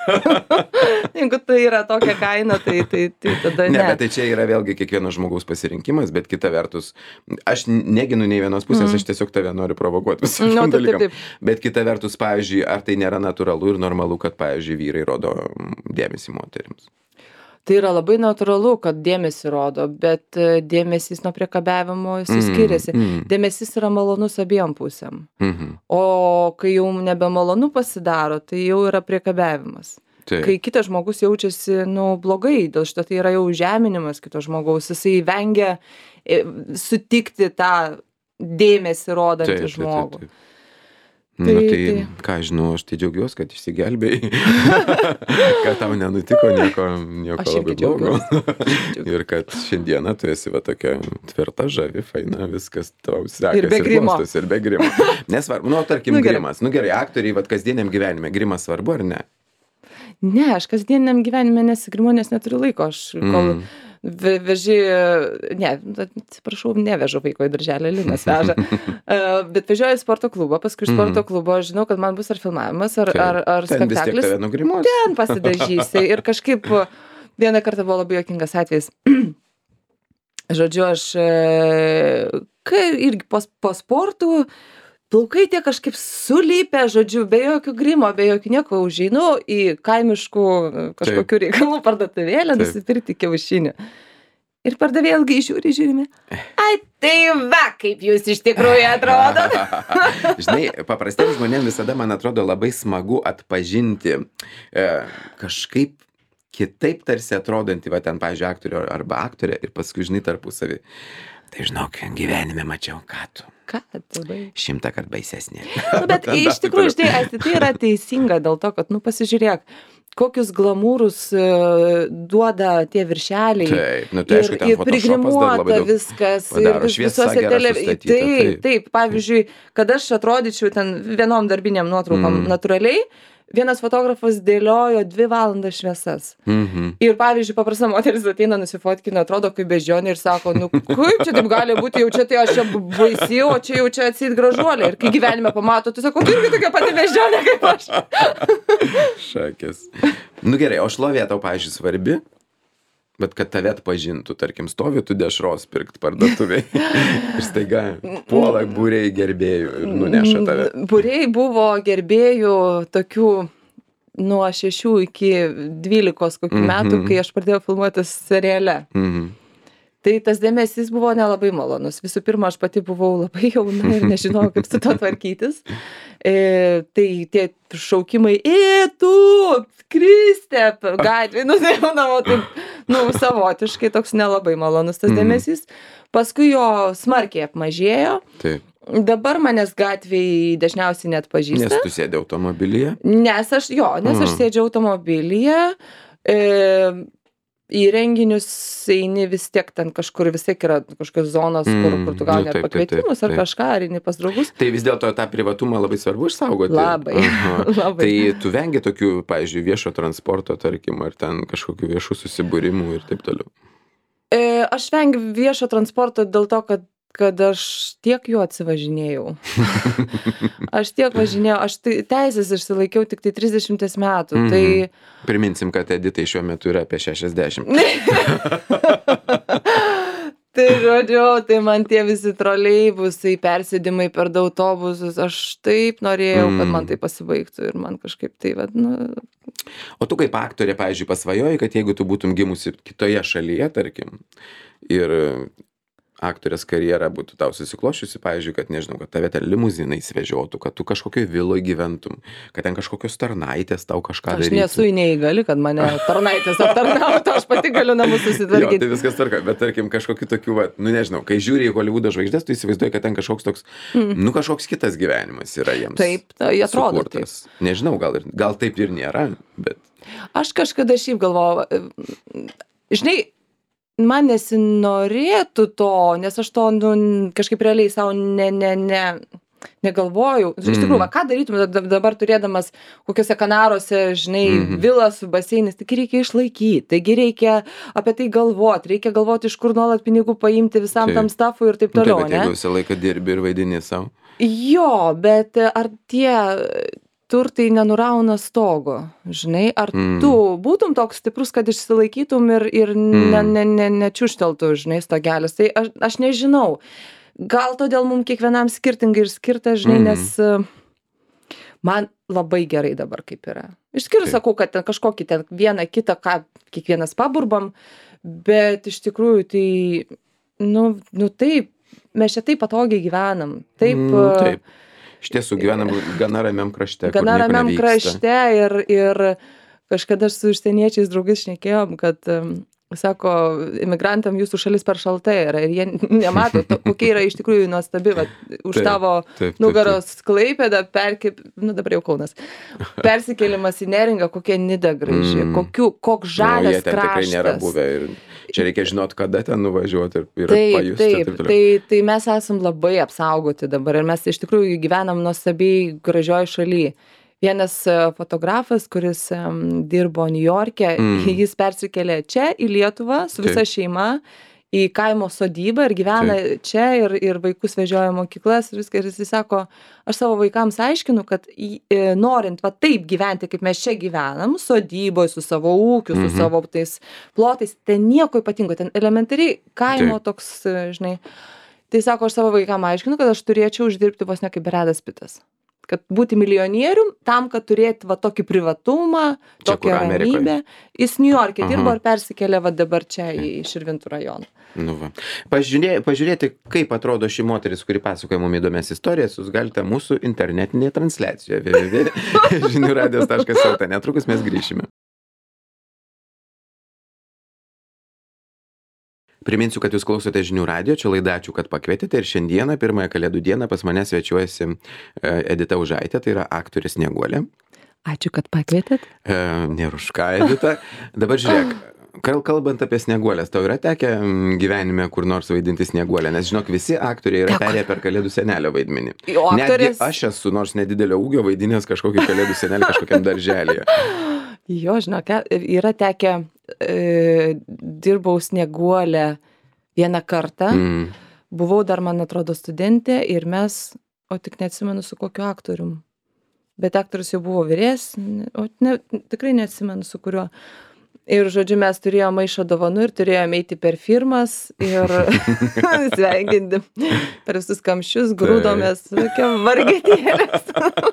Speaker 2: Jeigu tai yra tokia kaina, tai, tai, tai tada ne.
Speaker 1: Ne, bet tai čia yra vėlgi kiekvieno žmogaus pasirinkimas, bet kita vertus, aš neginu nei vienos pusės, mm. aš tiesiog tave noriu provokuoti visokiam no, dalykam. Taip, taip. Bet kita vertus, pavyzdžiui, ar tai nėra natūralu ir normalu, kad, pavyzdžiui, vyrai rodo dėmesį moterims?
Speaker 2: Tai yra labai natūralu, kad dėmesį rodo, bet dėmesys nuo priekabiavimo jis mm, skiriasi. Mm. Dėmesys yra malonus abiem pusėm. Mm-hmm. O kai jau nebemalonu pasidaro, tai jau yra priekabiavimas. Tai. Kai kitas žmogus jaučiasi, nu, blogai, dėl šito tai yra jau žeminimas kito žmogaus, jisai vengia sutikti tą dėmesį rodantį taip, žmogų. Taip, taip, taip.
Speaker 1: Tai, nu, tai, tai, ką žinau, aš tai džiaugiuosi, kad išsigelbėjai, kad tau nenutiko nieko, nieko labai blogo. Ir kad šiandieną tu esi va tokia tvirta, žavi, faina, viskas tau sekasi.
Speaker 2: Ir be grimo.
Speaker 1: Ir be grimo. Nesvarbu, nu, tarkim, nu, grimas. Nu, gerai, aktoriai, va, kasdieniam gyvenime, grimas svarbu ar ne?
Speaker 2: Ne, aš kasdieniam gyvenime nesigrimu, nes neturiu laiko. Aš kol... Mm. Veži, ne, atsiprašau, nevežu vaiko į darželį, Linas veža, bet vežioju į sporto klubą, paskui iš sporto klubo žinau, kad man bus ar filmavimas, ar, ar, ar
Speaker 1: ten
Speaker 2: spektaklis.
Speaker 1: Ten vis tiek tave nugrimuos.
Speaker 2: Ten pasidažysi ir kažkaip vieną kartą buvo labai juokingas atvejis. Žodžiu, aš kai irgi po, po sportų plaukai tie kažkaip sulypę, žodžiu, be jokio grimo, be jokio nieko, užeinu į kaimiškų kažkokių Taip. Reikalų parduotuvėlę nusipirkti kiaušinių. Ir pardavėja ilgai žiūri, žiūrime. Ai, tai va, kaip jūs iš tikrųjų atrodot.
Speaker 1: Žinai, paprastiems žmonėms visada, man atrodo, labai smagu atpažinti e, kažkaip kitaip tarsi atrodantį, va ten, pavyzdžiui, aktorių arba aktorę ir paskui, žinai, tarpusavį. Tai žinok, gyvenime mačiau, ką tu.
Speaker 2: Ką tu bai?
Speaker 1: Šimtą kart baisesnė.
Speaker 2: Nu, bet iš tikrųjų, tai, tai yra teisinga dėl to, kad, nu, pasižiūrėk, kokius glamūrus uh, duoda tie viršeliai.
Speaker 1: Taip, nu, tai aišku, ten
Speaker 2: prigrimuota viskas.
Speaker 1: Padaro, ir šviesa gera sustatyta.
Speaker 2: Taip, taip, pavyzdžiui, kad aš atrodyčiau ten vienom darbiniam nuotraukom mm. natūraliai, vienas fotografas dėliojo dvi valandas šviesas.
Speaker 1: Mhm.
Speaker 2: Ir pavyzdžiui, paprasta moteris ateina, nusifotkina, atrodo kaip beždžionė ir sako, nu kaip čia taip gali būti, jau čia tai aš čia baisi, o čia jau čia atsit gražuolė. Ir kai gyvenime pamato, tu sako, tu irgi tokia pati beždžionė kaip aš.
Speaker 1: Šakės. Nu gerai, o šlovė tau, pavyzdžiui, svarbi? Bet kad tave atpažintų, tarkim, stovi tu dešros pirkt parduotuviai ir staiga puola būriai gerbėjų ir nuneša tave.
Speaker 2: Būriai buvo gerbėjų tokių nuo šešių iki dvylikos kokių metų,
Speaker 1: Mhm.
Speaker 2: kai aš pradėjau filmuotis seriale.
Speaker 1: Mhm.
Speaker 2: Tai tas dėmesys buvo nelabai malonus. Visų pirma, aš pati buvau labai jauna ir nežinojau, kaip su to tvarkytis. E, tai tie šaukimai, e, tu, Kristė, gatvė, nu, tai manau, taip, nu, savotiškai toks nelabai malonus tas
Speaker 1: Mhm.
Speaker 2: dėmesys. Paskui jo smarkiai apmažėjo.
Speaker 1: Taip.
Speaker 2: Dabar manęs gatvėj dažniausiai net pažįsta.
Speaker 1: Nes tu sėdi automobilyje.
Speaker 2: Nes aš, jo, nes aš
Speaker 1: Mhm.
Speaker 2: sėdžiu automobilyje, e, į renginius eini vis tiek ten kažkur, vis tiek yra kažkokios zonos, kur,
Speaker 1: Mm,
Speaker 2: kur tu gauni
Speaker 1: nu,
Speaker 2: ar
Speaker 1: taip, taip,
Speaker 2: pakvietimus,
Speaker 1: taip,
Speaker 2: ar
Speaker 1: taip.
Speaker 2: kažką, ar eini pas draugus.
Speaker 1: Tai vis dėlto tą privatumą labai svarbu išsaugoti.
Speaker 2: Labai,
Speaker 1: Aha.
Speaker 2: labai.
Speaker 1: Tai tu vengi tokių, pavyzdžiui, viešo transporto, tarkim, ar ten kažkokių viešų susibūrimų ir taip toliau.
Speaker 2: E, aš vengiu viešo transporto dėl to, kad kad aš tiek juo atsivažinėjau. Aš tiek važinėjau, aš tai teisės išsilaikiau tik tai trisdešimties metų.
Speaker 1: Mhm.
Speaker 2: Tai
Speaker 1: Priminsim, kad Editai šiuo metu yra apie šešiasdešimt.
Speaker 2: Tai žodžiu, tai man tie visi troleibusai, persėdimai per du autobusus, aš taip norėjau, kad man tai pasibaigtų ir man kažkaip tai, vad, nu,
Speaker 1: O tu kaip aktorė, pavyzdžiui, pasvajoji, kad jeigu tu būtum gimusi kitoje šalyje, tarkim, ir aktorės karjera būtų tau susiklošiusi, pavyzdžiui, kad, nežinau, kad tave ten limuzinais vežiotų, kad tu kažkokioj viloj gyventum, kad ten kažkokios tarnaitės tau kažką
Speaker 2: aš
Speaker 1: darytų.
Speaker 2: nesu neįgali, kad mane tarnaitės aptarnautų, aš pati galiu namus
Speaker 1: Jo,
Speaker 2: susitvarkyti.
Speaker 1: tai viskas tvarka, bet tarkim kažkokių tokių, va, nu nežinau, kai žiūri į Holivudo žvaigždės, tu įsivaizduoji, kad ten kažkoks toks, nu kažkoks kitas gyvenimas yra jiems.
Speaker 2: Taip, tai atrodo taip.
Speaker 1: sukurtas. Nežinau, gal, ir, gal taip ir nėra, bet...
Speaker 2: Aš kažkada šiaip galvojau, žinai, man nesinorėtų to, nes aš to, nu, kažkaip realiai savo ne, ne, ne, negalvojau. Iš tikrųjų, va, ką darytum da- dabar turėdamas kokiuose Kanaruose, žinai,
Speaker 1: Mhm.
Speaker 2: vilas su baseinais, taigi reikia išlaikyti, taigi reikia apie tai galvoti, reikia galvoti, iš kur nuolat pinigų paimti visam
Speaker 1: Taip.
Speaker 2: tam stafui ir taip
Speaker 1: Nu,
Speaker 2: toliau,
Speaker 1: taip, bet
Speaker 2: ne?
Speaker 1: jeigu visą laiką dirbi ir vaidini savo.
Speaker 2: Jo, bet ar tie turtai nenurauna stogo, žinai, ar
Speaker 1: Mm.
Speaker 2: tu būtum toks stiprus, kad išsilaikytum ir, ir ne,
Speaker 1: Mm.
Speaker 2: ne, ne, nečiušteltų, žinai, stogelis. Tai aš, aš nežinau. Gal todėl mums kiekvienam skirtingai ir skirta, žinai,
Speaker 1: Mm.
Speaker 2: nes uh, man labai gerai dabar kaip yra. Išskyrus
Speaker 1: Taip.
Speaker 2: sakau, kad ten kažkokį ten vieną kitą, ką kiekvienas paburbam, bet iš tikrųjų tai, nu, nu taip, mes čia taip patogiai gyvenam. Taip,
Speaker 1: Mm,
Speaker 2: uh,
Speaker 1: taip. Iš tiesų gyvenam gana ramiam krašte. kur
Speaker 2: gana
Speaker 1: nieko
Speaker 2: ramiam
Speaker 1: nevyksta.
Speaker 2: krašte ir, ir kažkada su užsieniečiais draugais šnekėjom, kad um, sako, imigrantam jūsų šalis per šalta yra ir jie nemato, to, kokia yra iš tikrųjų nuostabi, va, už
Speaker 1: Taip,
Speaker 2: tavo
Speaker 1: taip, taip,
Speaker 2: nugaros Klaipėdą, perkip, nu dabar jau Kaunas, persikėlimas į Neringą, kokia nida graži,
Speaker 1: Mm.
Speaker 2: kokiu, koks
Speaker 1: Nu,
Speaker 2: žalias
Speaker 1: jie ten tikrai nėra
Speaker 2: kraštas.
Speaker 1: buvę ir čia reikia žinot, kada ten nuvažiuoti ir, ir
Speaker 2: Taip,
Speaker 1: pajusti.
Speaker 2: taip,
Speaker 1: ir toliau.
Speaker 2: tai, tai mes esam labai apsaugoti dabar ir mes iš tikrųjų gyvenam nuostabiai gražioj šaly. Vienas e, fotografas, kuris em, dirbo Niujorke,
Speaker 1: Mm.
Speaker 2: jis persikėlė čia į Lietuvą su visa
Speaker 1: Taip.
Speaker 2: šeima į kaimo sodybą ir gyvena čia ir, ir vaikus vežioja į mokyklas ir viską. Ir jis sako, aš savo vaikams aiškinu, kad į, e, norint va taip gyventi, kaip mes čia gyvenam, sodyboje su savo ūkiu, su
Speaker 1: Mhm.
Speaker 2: savo tais plotais, ten nieko ypatingo, ten elementariai kaimo
Speaker 1: Taip.
Speaker 2: toks, e, žinai. Tai sako, aš savo vaikam aiškinu, kad aš turėčiau uždirbti vos ne kaip Bredas Pitas. Kad būti milijonierium, tam, kad turėti va tokį privatumą,
Speaker 1: Čia kur,
Speaker 2: tokią
Speaker 1: Amerikoj?
Speaker 2: ramybę. Jis Niujorke dirbo
Speaker 1: Aha.
Speaker 2: ir persikėlė va dabar čia į Širvintų rajoną.
Speaker 1: Nu va. Pažiūrė, pažiūrėti, kaip atrodo ši moteris, kuri pasakoja mums įdomias istorijas, jūs galite mūsų internetinėje transliacijoje w w w taškas žinių radijas taškas l t. Netrukus mes grįšime. Priminsiu, kad jūs klausote žinių radijo, čia laida Ačiū, kad pakvietėte ir šiandieną, pirmąją kalėdų dieną, pas mane svečiuojasi e, Edita Užaitė, tai yra aktorė Snieguolė.
Speaker 2: Ačiū, kad pakvietėt.
Speaker 1: E, nėra už ką, Edita. Dabar žiūrėk, Kal- Kalbant apie Snieguolės, tau yra tekę mm, gyvenime kur nors vaidinti Snieguolę? Nes žinok, visi aktoriai yra
Speaker 2: Teko.
Speaker 1: perėję per Kalėdų senelio vaidmenį.
Speaker 2: O aktorės-
Speaker 1: Netgi aš esu nors nedidelio ūgio vaidinęs kažkokį Kalėdų senelį kažkokiam darželyje.
Speaker 2: Jo, žinok, yra tekę, e, dirbau Snieguolę vieną kartą,
Speaker 1: Mm.
Speaker 2: buvau dar, man atrodo, studentė ir mes, o tik neatsimenu su kokiu aktorium, bet aktorius jau buvo vyresnis, o ne, tikrai neatsimenu su kuriuo. Ir, žodžiu, mes turėjome maišą dovanų ir turėjome eiti per firmas ir sveikinti per visus kamščius, grūdomės, tokia vargetėlės.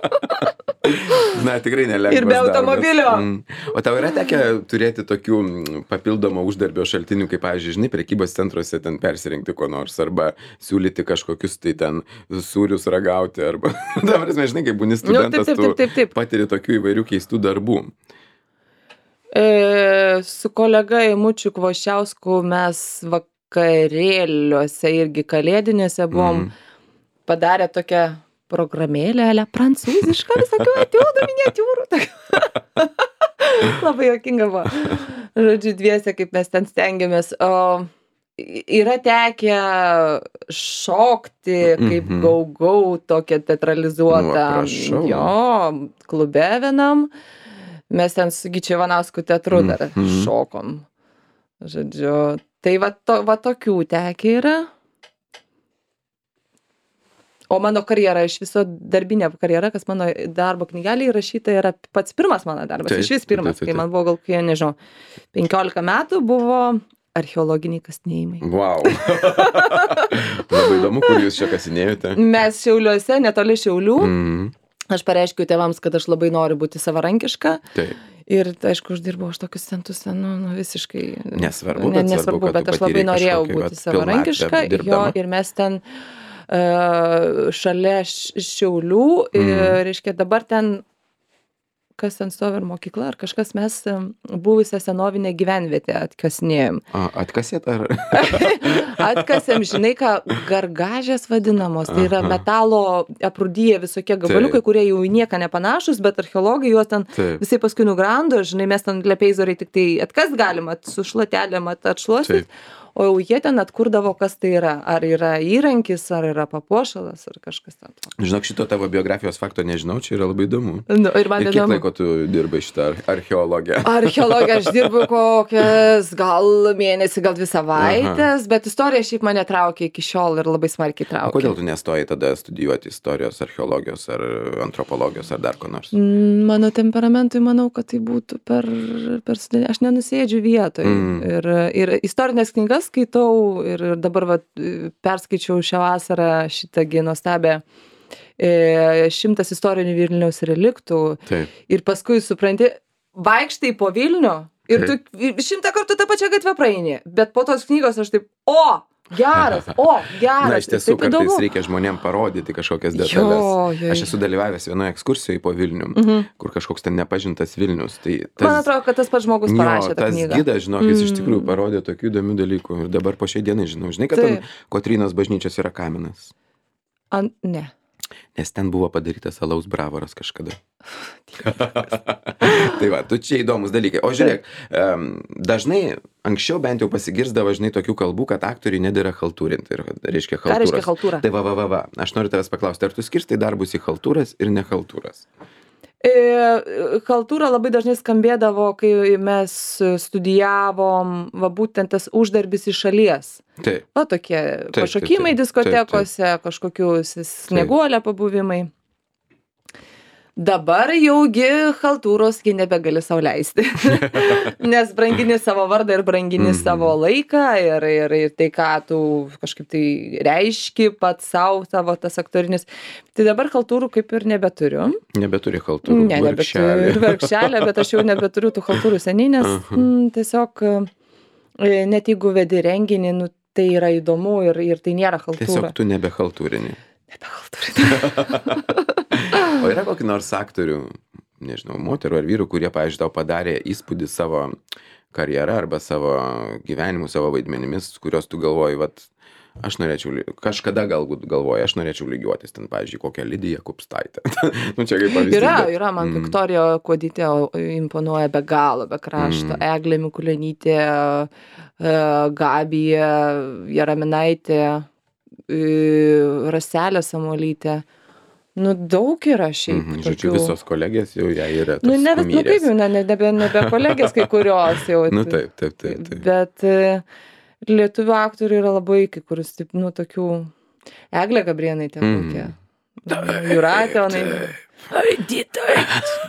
Speaker 1: Na, tikrai nelengvas
Speaker 2: Ir be
Speaker 1: darbas.
Speaker 2: automobilio.
Speaker 1: Mm. O tau yra tekę turėti tokių mm, papildomo uždarbio šaltinių, kaip, pavyzdžiui, žinai, prekybos centruose ten persirinkti ko nors, arba siūlyti kažkokius tai ten sūrius ragauti, arba, ta prasme, žinai, kai būni studentas,
Speaker 2: taip, taip, taip, taip.
Speaker 1: tu patiri tokių įvairių keistų darbų.
Speaker 2: E, su kolega Eimučiu Kvoščiausku mes vakarėliuose irgi kalėdinėse buvom
Speaker 1: Mhm.
Speaker 2: padarę tokią programėlę, ale prancūzišką, visokių etiudų, miniatiūrų. Labai juokinga buvo. Žodžiu, dviese, kaip mes ten stengiamės. O yra tekę šokti kaip
Speaker 1: Mhm.
Speaker 2: gaugau tokią teatralizuotą.
Speaker 1: Va, prašau.
Speaker 2: Jo, klube vienam. Mes ten su Gyčiu Ivanausku teatru dar
Speaker 1: Mhm.
Speaker 2: šokom. Žodžiu, tai va, to, va tokių tekę yra. O mano karjera, iš viso darbinė karjera, kas mano darbo knygelė įrašyta, yra pats pirmas mano darbas.
Speaker 1: Taip,
Speaker 2: Iš vis pirmas,
Speaker 1: taip, taip,
Speaker 2: kai man buvo gal, kai, nežinau, penkiolika metų buvo archeologiniai kasinėjimai.
Speaker 1: Wow. Labai įdomu, kur jūs čia kasinėjote.
Speaker 2: Mes Šiauliuose, netoli Šiaulių,
Speaker 1: Mm.
Speaker 2: aš pareiškiau tėvams, kad aš labai noriu būti savarankiška.
Speaker 1: Taip.
Speaker 2: Ir, aišku, uždirbau aš tokius centus, nu, nu visiškai.
Speaker 1: Nesvarbu,
Speaker 2: ne,
Speaker 1: bet svarbu,
Speaker 2: nesvarbu,
Speaker 1: kad
Speaker 2: bet
Speaker 1: tu
Speaker 2: aš labai
Speaker 1: patyrei
Speaker 2: norėjau
Speaker 1: kažkokį,
Speaker 2: būti
Speaker 1: vat,
Speaker 2: savarankiška.
Speaker 1: pilnatvę
Speaker 2: Jo,
Speaker 1: dirbdama.
Speaker 2: ir mes ten uh, šalia Š- Šiaulių, ir,
Speaker 1: Mhm.
Speaker 2: reiškia, dabar ten, kas ten stovi, ar mokykla, ar kažkas, mes em, buvusią senovinę gyvenvietę atkasinėjom.
Speaker 1: A, atkasėt ar?
Speaker 2: Atkasėm, žinai ką, gargažės vadinamos, tai yra
Speaker 1: Aha.
Speaker 2: metalo aprūdyje visokie gabaliukai,
Speaker 1: Taip.
Speaker 2: kurie jau į nieką nepanašus, bet archeologai juos ten
Speaker 1: Taip.
Speaker 2: visai paskui nugrando, žinai, mes ten lepeizoriai tik tai atkast galima, su šluotelėm at- atšluostyt,
Speaker 1: Taip.
Speaker 2: o jau jie ten atkurdavo, kas tai yra. Ar yra įrankis, ar yra papuošalas, ar kažkas ten. tokio.
Speaker 1: Žinok, šito tavo biografijos fakto nežinau, čia yra labai įdomu.
Speaker 2: Nu, ir man
Speaker 1: Ir kiek
Speaker 2: įdomu.
Speaker 1: laiko tu dirbai šitą ar- archeologiją?
Speaker 2: Archeologija aš dirbu kokias gal mėnesį, gal dvi savaitės, bet istorija šiaip mane traukia iki šiol ir labai smarkiai
Speaker 1: O
Speaker 2: traukia.
Speaker 1: kodėl tu nestojai tada studijuoti istorijos, archeologijos ar antropologijos ar dar ko nors?
Speaker 2: Mm, Mano temperamentui manau, kad tai būtų per, per sudėtinga. Aš nenusėdžiu vietoj.
Speaker 1: Mm.
Speaker 2: Ir, ir istorinės knygas skaitau ir, ir dabar va, perskaičiau šią vasarą šitą gi nuostabę e, šimtas istorinių Vilniaus reliktų.
Speaker 1: Taip.
Speaker 2: Ir paskui supranti, vaikštai po Vilnių ir tu šimtą kartų tą pačią gatvę praeini. Bet po tos knygos aš taip, o, geras, o, geras.
Speaker 1: Na, iš tiesų,
Speaker 2: taip
Speaker 1: kartais
Speaker 2: įdomu.
Speaker 1: reikia žmonėm parodyti kažkokias detalės.
Speaker 2: Jo, jo,
Speaker 1: Aš
Speaker 2: jo.
Speaker 1: esu dalyvavęs vienoje ekskursijoje po Vilnių,
Speaker 2: Mhm.
Speaker 1: kur kažkoks ten nepažintas Vilnius. Tai
Speaker 2: Man atrodo, kad tas pats žmogus parašė
Speaker 1: jo,
Speaker 2: tą
Speaker 1: tas
Speaker 2: knygą.
Speaker 1: gidas, žinok, jis iš
Speaker 2: Mm.
Speaker 1: tikrųjų parodė tokių įdomių dalykų. Ir dabar po šiai dienai žinau. Žinai, kad
Speaker 2: Taip.
Speaker 1: ten Kotrynos bažnyčios yra kaminas.
Speaker 2: An, ne.
Speaker 1: Nes ten buvo padarytas alaus bravoras kažkada. Tai va, tu čia įdomus dalykai. O žiūrėk, em, dažnai, anksčiau bent jau pasigirsdavo, žinai, tokių kalbų, kad aktoriai nedėra haltūrinti. Ir reiškia
Speaker 2: Ką reiškia
Speaker 1: haltūras.
Speaker 2: chaltūra?
Speaker 1: Tai va, va, va, va. Aš noriu tavęs paklausti, ar tu skirstai darbus į haltūras ir ne haltūras?
Speaker 2: E, Chaltūra labai dažnai skambėdavo, kai mes studijavom, va būtent tas uždarbis iš šalies.
Speaker 1: Taip.
Speaker 2: Va tokie
Speaker 1: taip,
Speaker 2: pašokimai
Speaker 1: taip.
Speaker 2: diskotekose, kažkokių snieguolę pabuvimai. Dabar jaugi chaltūros gi nebegali sau leisti. Nes brangini savo vardą ir brangini
Speaker 1: Mhm.
Speaker 2: savo laiką ir, ir, ir tai, ką tu kažkaip tai reiški pats savo, tavo tas aktorinis. Tai dabar chaltūrų kaip ir nebeturiu.
Speaker 1: Nebeturi haltūrų.
Speaker 2: Ne, nebeturiu verkšelę, bet aš jau nebeturiu tų chaltūrų seniai, nes
Speaker 1: Aha.
Speaker 2: mm, tiesiog e, net jeigu vedi renginį, nu, tai yra įdomu ir, ir tai nėra
Speaker 1: Tiesiog
Speaker 2: chaltūra.
Speaker 1: tu nebe haltūrini.
Speaker 2: Nebe chaltūra.
Speaker 1: O yra kokį nors aktorių, nežinau, moterų ar vyrų, kurie, pavyzdžiui, tau padarė įspūdį savo karjerą arba savo gyvenimu, savo vaidmenimis, kurios tu galvoji, vat, aš norėčiau, ly- kažkada galbūt galvoju, aš norėčiau lygiuotis ten, pavyzdžiui, kokią Lidiją Kupstaitę. Nu, čia kaip pavyzdys.
Speaker 2: Yra,
Speaker 1: bet-
Speaker 2: yra, man
Speaker 1: Mm.
Speaker 2: Viktorija Kuodytė imponuoja be galo, be krašto.
Speaker 1: Mm.
Speaker 2: Eglė Mikulionytė, e, Gabija Jaraminaitė, e, Raselė Samuolytė. Nu, daug yra šiaip.
Speaker 1: Mhm, žodžiu,
Speaker 2: tokių-
Speaker 1: visos kolegės jau ją yra tos
Speaker 2: Nu, ne, vis- nu
Speaker 1: kumyrės.
Speaker 2: kaip jau, ne, ne, nebe, nebe kolegės kai kurios jau.
Speaker 1: Nu, taip, taip, taip. taip.
Speaker 2: Bet e, lietuvių aktorių yra labai kai kuris, taip, nu, tokių. Eglė Gabrėnaitė
Speaker 1: Mm.
Speaker 2: kokia. Jūratė, onai. Aidytai.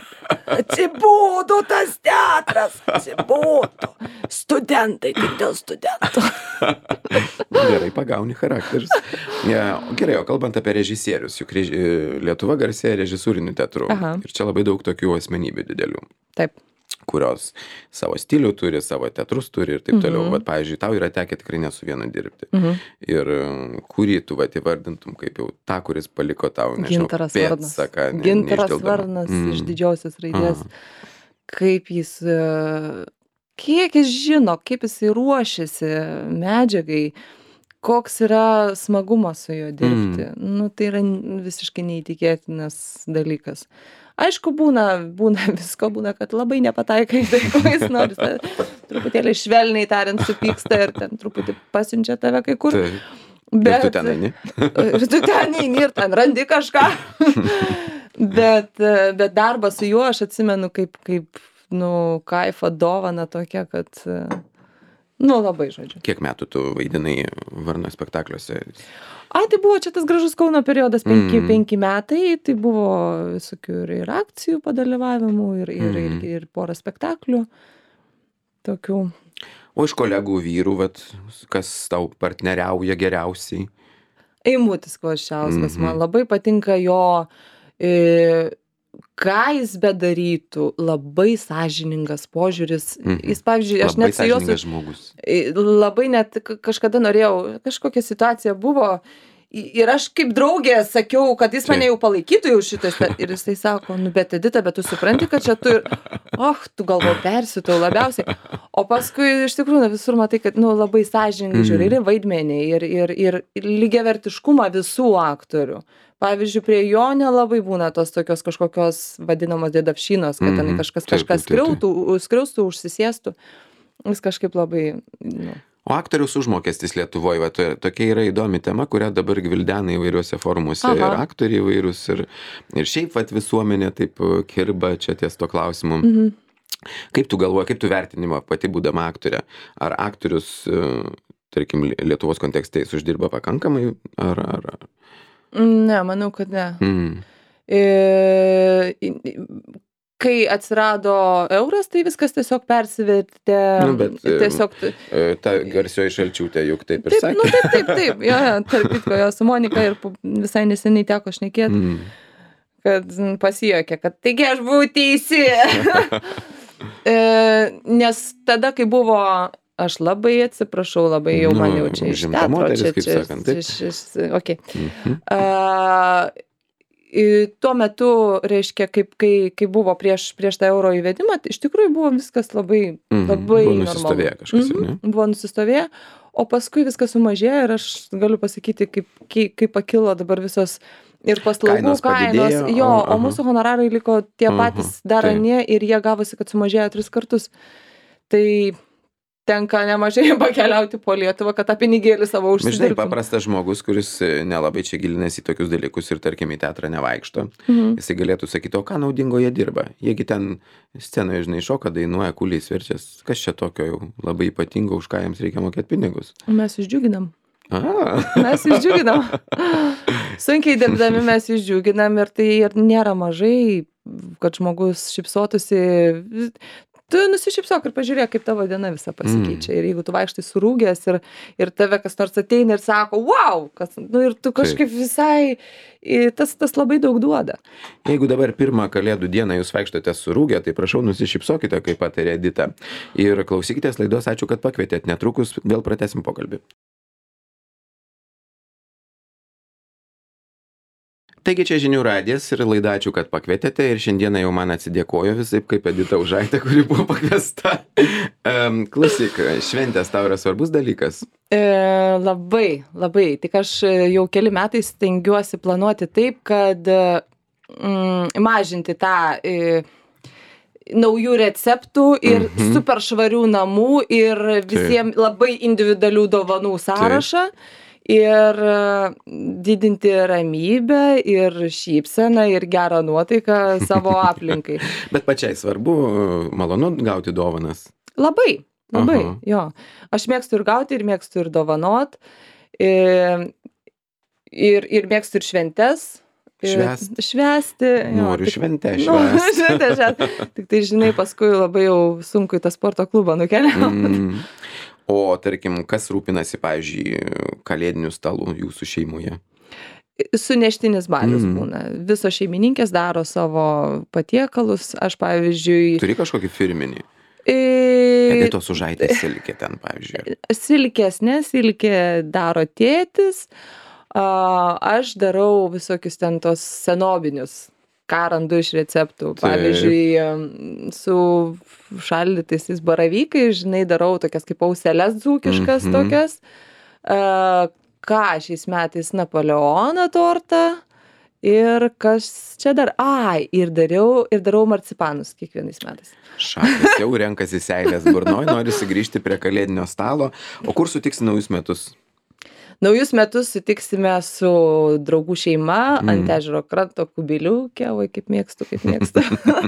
Speaker 2: Atsibodo tas teatras, atsibodo. Studentai, tik dėl studentų.
Speaker 1: Gerai pagauni charakterius. Ja, gerai, o kalbant apie režisierius, juk reži... Lietuva garsėja režisūriniu teatru.
Speaker 2: Aha.
Speaker 1: Ir čia labai daug tokių asmenybių didelių,
Speaker 2: Taip.
Speaker 1: kurios savo stilių turi, savo teatrus turi ir taip toliau.
Speaker 2: Mhm.
Speaker 1: Vat, pavyzdžiui, tau yra tekę tikrai ne su vienu dirbti.
Speaker 2: Mhm.
Speaker 1: Ir e, kurį tu vat įvardintum kaip jau tą, kuris paliko tau, nežinau,
Speaker 2: Gintaras Varnas.
Speaker 1: pėdsaką. ne-
Speaker 2: Gintaras
Speaker 1: neišdildama.
Speaker 2: Varnas
Speaker 1: Mm.
Speaker 2: iš didžiosios raidės.
Speaker 1: Aha.
Speaker 2: Kaip jis, e, kiek jis žino, kaip jis ruošiasi medžiagai, koks yra smagumas su juo dirbti. Nu, tai yra n- visiškai neįtikėtinas dalykas. Aišku, būna, būna visko, būna, kad labai nepataikai tai, ko jis nori. Ta- Truputėlį švelniai tariant supyksta ir ten truputį pasiunčia tave kai kur.
Speaker 1: Taip. Ir tu ten eini.
Speaker 2: Ir tu ten eini ir ten randi kažką. bet, e, bet darbą su juo aš atsimenu kaip, kaip nu, kaifą dovana tokia, kad, e, nu, labai žodžiu.
Speaker 1: Kiek metų tu vaidinai Varno spektakliuose?
Speaker 2: Ai, tai buvo čia tas gražus Kauno periodas, penki,
Speaker 1: Mm.
Speaker 2: penki metai, tai buvo visokių ir, ir akcijų padalyvavimų, ir, ir, ir,
Speaker 1: Mm.
Speaker 2: ir porą spektaklių. Tokių.
Speaker 1: O iš kolegų vyrų, vat, kas tau partneriauja geriausiai?
Speaker 2: Eimutis Kvoščiauskas,
Speaker 1: Mhm.
Speaker 2: man labai patinka jo, e, ką jis bedarytų, labai sąžiningas požiūris.
Speaker 1: Mhm.
Speaker 2: Jis, pavyzdžiui, aš
Speaker 1: Labai
Speaker 2: net su juo
Speaker 1: sąžiningas
Speaker 2: su-
Speaker 1: žmogus.
Speaker 2: e, labai net k- kažkada norėjau, kažkokia situacija buvo i- ir aš kaip draugė sakiau, kad jis mane
Speaker 1: Taip.
Speaker 2: jau palaikytų jau šitas ir jisai sako, nu bet Edita, bet tu supranti, kad čia tu ir, oh, tu galvo persitau labiausiai. O paskui iš tikrųjų na, visur matai, kad nu, labai sąžiningai žiūri ir į vaidmenį, ir, ir, ir, ir lygiavertiškumą visų aktorių. Pavyzdžiui, prie jo nelabai būna tos tokios kažkokios vadinamos dėdavšynos, kad ten
Speaker 1: Mhm.
Speaker 2: kažkas
Speaker 1: Taip,
Speaker 2: kažką
Speaker 1: taip, taip, taip.
Speaker 2: skriautų, skriaustų, užsisėstų. Jis kažkaip labai, nu,
Speaker 1: O aktoriaus užmokestis Lietuvoje, va, to- tokia yra įdomi tema, kurią dabar gvildena įvairiuose forumuose
Speaker 2: Aha.
Speaker 1: ir aktoriai įvairūs, ir, ir šiaip vat, visuomenė taip uh, kirba čia ties to klausimu.
Speaker 2: mhm.
Speaker 1: Kaip tu galvoji, kaip tu vertinimo pati būdama aktorė? Ar aktorius, uh, tarkim, Lie- Lietuvos kontekste jis uždirba pakankamai? Ar, ar, ar?
Speaker 2: Ne, manau, kad ne.
Speaker 1: Mm.
Speaker 2: E, i- i- kai atsirado euras, tai viskas tiesiog persivertė.
Speaker 1: Nu, bet, e,
Speaker 2: tiesiog,
Speaker 1: E, Ta garsioji Šalčiūtė juk taip ir
Speaker 2: taip,
Speaker 1: sakė.
Speaker 2: nu, taip, taip, taip. Jo, jo, tarp kitko, jo su Monika ir pu- visai neseniai teko šnekėti,
Speaker 1: Mm.
Speaker 2: kad mm, pasijokė, kad taigi aš buvau teisi. e, nes tada, kai buvo, aš labai atsiprašau, labai jau man jau čia iš
Speaker 1: užimta
Speaker 2: teatro.
Speaker 1: moteris,
Speaker 2: Čia,
Speaker 1: kaip
Speaker 2: čia,
Speaker 1: sakant, taip.
Speaker 2: iš, iš, okay.
Speaker 1: Mhm.
Speaker 2: A, i- tuo metu, reiškia, kaip, kai, kai buvo prieš, prieš tą euro įvedimą, tai iš tikrųjų buvo viskas labai,
Speaker 1: Mhm.
Speaker 2: labai
Speaker 1: Buvo
Speaker 2: normalu.
Speaker 1: nusistovėję kažkas, ar ne?
Speaker 2: Mhm. Buvo nusistovėję, o paskui viskas sumažėjo ir aš galiu pasakyti, kaip, kaip, kaip pakilo dabar visos ir paslaugų
Speaker 1: Kainos
Speaker 2: kainos.
Speaker 1: padidėjo,
Speaker 2: Jo,
Speaker 1: aha.
Speaker 2: o mūsų honorarai liko tie
Speaker 1: Aha,
Speaker 2: patys dar
Speaker 1: taip.
Speaker 2: anie ir jie gavosi, kad sumažėjo tris kartus. Tai tenka nemažai pakeliauti po Lietuvą, kad tą pinigėlį savo
Speaker 1: Bet žinai,
Speaker 2: užsidirbtum.
Speaker 1: paprastas žmogus, kuris e, nelabai čia gilinasi į tokius dalykus ir tarkim į teatrą nevaikšto,
Speaker 2: Mhm.
Speaker 1: jisai galėtų sakyti, o ką naudingo jie dirba. Jiegi ten scenoje, žinai, šoka, dainuoja, kuliais verčias. Kas čia tokio jau labai ypatingo, už ką jiems reikia mokėti pinigus?
Speaker 2: Mes išdžiuginam.
Speaker 1: A,
Speaker 2: Mes išdžiuginam. Sunkiai dirbdami mes išdžiuginam ir tai ir nėra mažai, kad žmogus šypsotųsi. Tu nusišypsok ir pažiūrėk, kaip tavo diena visa pasikeičia. Mm. Ir jeigu tu vaikštai surūgęs ir, ir tave kas nors ateina ir sako, wow, kas, nu, ir tu kažkaip visai, i, tas, tas labai daug duoda.
Speaker 1: Jeigu dabar pirmą kalėdų dieną jūs vaikštote surūgę, tai prašau nusišypsokite, kaip patarė Edita. Ir klausykitės laidos, ačiū, kad pakvietėt. Netrukus vėl pratęsim pokalbį. Taigi čia žinių radijas ir laida ačiū, kad pakvietėte ir šiandieną jau man atsidėkojo visaip kaip Edita Užaitė, kuri buvo pakviesta. Um, klausyk, šventės tau yra svarbus dalykas?
Speaker 2: E, labai, labai. Tik aš jau keli metai stengiuosi planuoti taip, kad mm, mažinti tą e, naujų receptų ir mhm. super švarių namų ir visiems labai individualių dovanų sąrašą. Taip. Ir didinti ramybę ir šypseną ir gerą nuotaiką savo aplinkai.
Speaker 1: Bet pačiai svarbu, malonu gauti dovanas.
Speaker 2: Labai, labai,
Speaker 1: Aha.
Speaker 2: jo. Aš mėgstu ir gauti, ir mėgstu ir dovanot. Ir, ir, ir mėgstu ir šventes.
Speaker 1: Švęsti.
Speaker 2: Švęsti.
Speaker 1: Noriu
Speaker 2: tik,
Speaker 1: šventę
Speaker 2: nu,
Speaker 1: švęsti.
Speaker 2: šventę švęsti. Tik tai, žinai, paskui labai jau sunku į tą sporto klubą nukeliauti.
Speaker 1: Mm. O, tarkim, kas rūpinasi, pavyzdžiui, kalėdinių stalų jūsų šeimoje?
Speaker 2: Suneštinis balius
Speaker 1: Mm.
Speaker 2: būna. Visos šeimininkės daro savo patiekalus. Aš, pavyzdžiui...
Speaker 1: Turi kažkokį firminį?
Speaker 2: E...
Speaker 1: Editos Užaitės silkė ten, pavyzdžiui.
Speaker 2: Silkės, ne, silkė daro tėtis. A, aš darau visokius ten tos senobinius, ką randu iš receptų. Pavyzdžiui, su šaldytais baravykais, žinai, darau tokias kaip auseles dzūkiškas
Speaker 1: Mhm.
Speaker 2: tokias. A, ką šiais metais Napoleono tortą ir kas čia dar, ai, ir dariau, ir darau marcipanus kiekvienais metais.
Speaker 1: Šakės jau renkasi seilės burnoj, nori sugrįžti prie kalėdinio stalo. O kur sutiksi naujus metus?
Speaker 2: Naujus metus sutiksime su draugų šeima
Speaker 1: Mm.
Speaker 2: ant ežero kranto kubiliuke, oi kaip mėgstu, kaip mėgstu.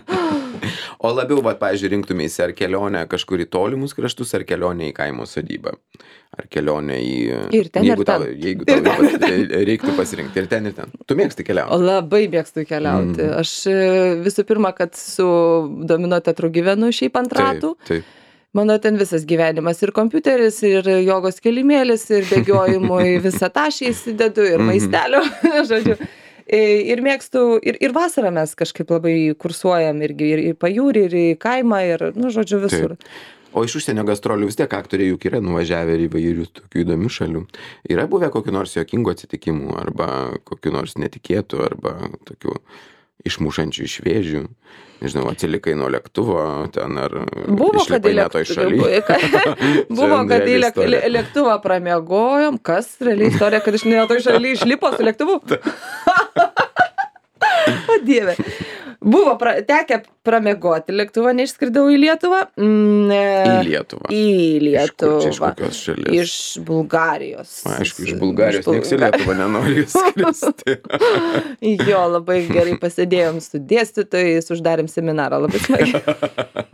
Speaker 1: O labiau, va, pavyzdžiui, rinktumėsi ar kelionę kažkur į tolimus kraštus, ar kelionę į kaimo sodybą? Ar kelionę į...
Speaker 2: Ir ten,
Speaker 1: jeigu
Speaker 2: ir ten.
Speaker 1: tau, jeigu tau
Speaker 2: Ir ten,
Speaker 1: pas- reiktų pasirinkti, ir ten, ir ten. Tu mėgsti
Speaker 2: O
Speaker 1: keliauti?
Speaker 2: labai mėgstu keliauti.
Speaker 1: Mm.
Speaker 2: Aš e, visų pirma, kad su Domino teatru gyvenu šiaip ant ratų.
Speaker 1: Taip, taip.
Speaker 2: Mano ten visas gyvenimas ir kompiuteris, ir jogos kilimėlis, ir bėgiojimui visą tašį įsidedu, ir
Speaker 1: Mhm.
Speaker 2: maistelio, žodžiu. E, Ir mėgstu, ir, ir vasarą mes kažkaip labai kursuojam irgi, ir į pajūrį, ir į kaimą, ir, nu, žodžiu, visur.
Speaker 1: O iš užsienio gastrolių vis tiek aktoriai juk yra nuvažiavę ir įvairių tokių įdomių šalių. Yra buvę kokių nors juokingų atsitikimų, arba kokių nors netikėtų, arba tokių išmušančių iš vėžių. Nežinau, atsilikai nuo lėktuvo ten, ar
Speaker 2: Buvo, kad
Speaker 1: išlipai
Speaker 2: į
Speaker 1: ne toj šaly.
Speaker 2: lėktuvą, buvo, kad į
Speaker 1: reali
Speaker 2: lėk,
Speaker 1: istorija.
Speaker 2: lė- lėktuvą pramiegojom. Kas realiai istorija, kad iš ne toj šaly išlipo su lėktuvu? O Dieve. Buvo pra, tekę pramiegoti lėktuvą, neišskridau į Lietuvą. Mm,
Speaker 1: Į
Speaker 2: e,
Speaker 1: Lietuvą.
Speaker 2: Į
Speaker 1: Iš kur čia, iš
Speaker 2: Lietuvą.
Speaker 1: kokios šalies?
Speaker 2: Iš Bulgarijos.
Speaker 1: Aišku, iš Bulgarijos
Speaker 2: Bul-
Speaker 1: nieks į Lietuvą nenori skristi.
Speaker 2: Jo, labai gerai pasėdėjom su dėstytojais, uždarėm seminarą, labai smagiai.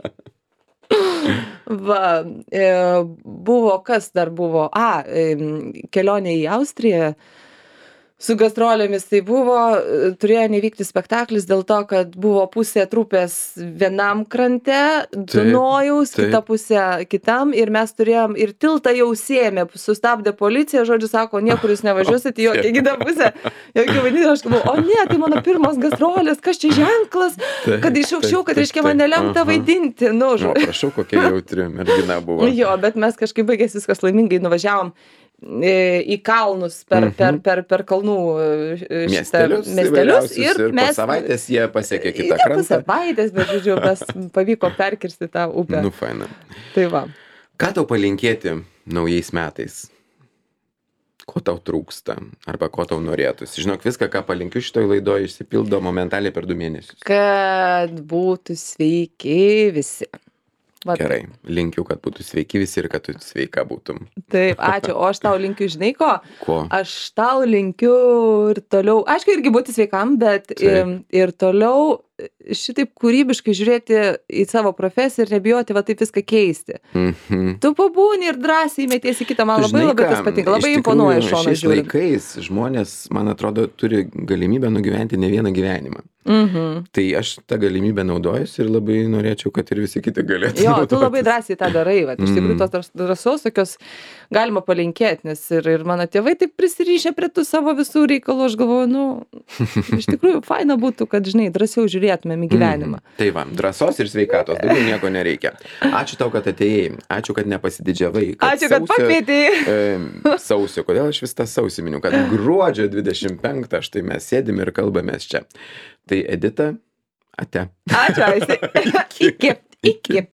Speaker 2: Va, e, buvo, kas dar buvo, a, e, kelionė į Austriją su gastrolėmis, tai buvo, e, turėjo nevykti spektaklis dėl to, kad buvo pusė trupės vienam krante, Dunojaus,
Speaker 1: taip.
Speaker 2: kita pusė kitam, ir mes turėjom, ir tiltą jau sėmė, sustabdė policija, žodžiu, sako, niekur jūs nevažiuosit, į jokią kitą pusę, jokių vadinį, aš galvoju, o ne, tai mano pirmos gastrolės, kas čia ženklas,
Speaker 1: Taip,
Speaker 2: kad išaukščiau,
Speaker 1: taip,
Speaker 2: kad
Speaker 1: taip,
Speaker 2: reiškia man
Speaker 1: taip.
Speaker 2: nelemta
Speaker 1: Aha.
Speaker 2: vaidinti, nu,
Speaker 1: O,
Speaker 2: žodžiu.
Speaker 1: prašau, kokia jautri mergina buvo.
Speaker 2: Jo, bet mes kažkaip baigėsi viskas laimingai, nuvažiavom e, į kalnus per,
Speaker 1: Mhm.
Speaker 2: per, per, per kalnų e, šitą
Speaker 1: Miestelius,
Speaker 2: miestelius
Speaker 1: ir, ir po savaitės jie pasiekė kitą
Speaker 2: Ne po
Speaker 1: krantą.
Speaker 2: savaitės, bet, žodžiu, mes pavyko perkirsti tą upę.
Speaker 1: Nu, faina.
Speaker 2: Tai va.
Speaker 1: Ką tau palinkėti naujais metais? Ko tau trūksta? Arba ko tau norėtųsi? Žinok, viską, ką palinkiu šitoj laidoj, išsipildo momentaliai per du mėnesius.
Speaker 2: Kad būtų sveiki visi. Va,
Speaker 1: Gerai, linkiu, kad būtų sveiki visi ir kad tu sveika būtum.
Speaker 2: taip, ačiū. O aš tau linkiu, žinai ko?
Speaker 1: Ko?
Speaker 2: Aš tau linkiu ir toliau, aišku, irgi būti sveikam, bet
Speaker 1: Taip.
Speaker 2: ir, ir toliau šitaip kūrybiškai žiūrėti į savo profesiją ir nebijoti va taip viską keisti.
Speaker 1: Mhm.
Speaker 2: Tu pabūni ir drąsiai metiesi kitą, man
Speaker 1: Tu
Speaker 2: labai
Speaker 1: žinai
Speaker 2: labai
Speaker 1: ką,
Speaker 2: tas patinka, labai
Speaker 1: iš
Speaker 2: imponuoja
Speaker 1: tikrųjų,
Speaker 2: iš šono
Speaker 1: šiais
Speaker 2: žiūrint.
Speaker 1: laikais žmonės, man atrodo, turi galimybę nugyventi ne vieną gyvenimą.
Speaker 2: Mhm.
Speaker 1: Tai aš tą galimybę naudojuosi ir labai norėčiau, kad ir visi kiti galėtų.
Speaker 2: Jo, tu
Speaker 1: naudotis.
Speaker 2: labai drąsiai tą darai, va, iš tikrųjų
Speaker 1: Mm.
Speaker 2: tos dras- drąsos tokios galima palinkėti, nes ir, ir mano tėvai taip prisirišę prie tų savo visų reikalų, aš galvoju, nu, iš tikrųjų faina būtų, kad, žinai, drąsiau žiūrėtų įsilietumėm į gyvenimą.
Speaker 1: Mm. Tai va, drąsos ir sveikatos, daugiau nieko nereikia. Ačiū tau, kad atėjai, ačiū, kad nepasididžiavai. Kad
Speaker 2: Ačiū, kad pakvietei.
Speaker 1: E, sausio, kodėl aš vis tą sausį miniu, kad gruodžio dvidešimt penktą štai mes sėdim ir kalbamės čia. Tai Edita, ate.
Speaker 2: Ačiū, Aistė. Iki, iki.